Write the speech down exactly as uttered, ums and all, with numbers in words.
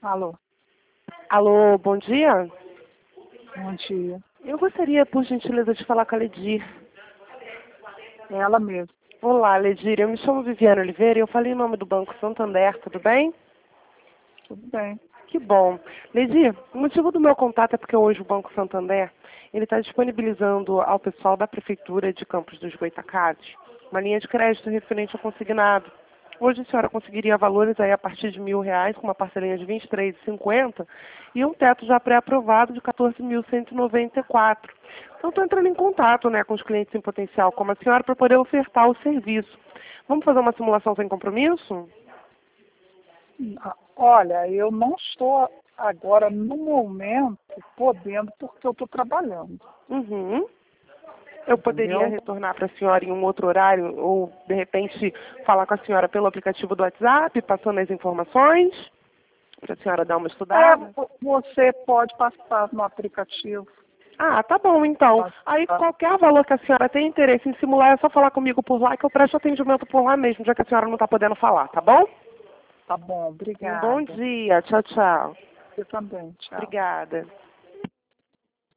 Alô, Alô, bom dia. bom dia. Eu gostaria, por gentileza, de falar com a Ledir. É ela mesmo. Olá, Ledir. Eu me chamo Viviane Oliveira e eu falei em nome do Banco Santander, tudo bem? Tudo bem. Que bom. Ledir, o motivo do meu contato é porque hoje o Banco Santander ele está disponibilizando ao pessoal da Prefeitura de Campos dos Goytacazes uma linha de crédito referente ao consignado. Hoje a senhora conseguiria valores aí a partir de mil reais, com uma parcelinha de vinte e três reais e cinquenta centavos e um teto já pré-aprovado de quatorze mil cento e noventa e quatro reais. Então estou entrando em contato, né, com os clientes em potencial como a senhora para poder ofertar o serviço. Vamos fazer uma simulação sem compromisso? Ah, Olha, eu não estou agora, no momento, podendo, porque eu estou trabalhando. Uhum. Eu poderia Entendeu? retornar para a senhora em um outro horário ou, de repente, falar com a senhora pelo aplicativo do WhatsApp, passando as informações, para a senhora dar uma É, estudada? vo- você pode passar no aplicativo. Ah, tá bom, então. Aí, Passar. qualquer valor que a senhora tenha interesse em simular, é só falar comigo por lá, que eu presto atendimento por lá mesmo, já que a senhora não está podendo falar, tá bom? Tá bom, Um bom obrigada. dia. Tchau, tchau. Você também, tchau. Obrigada.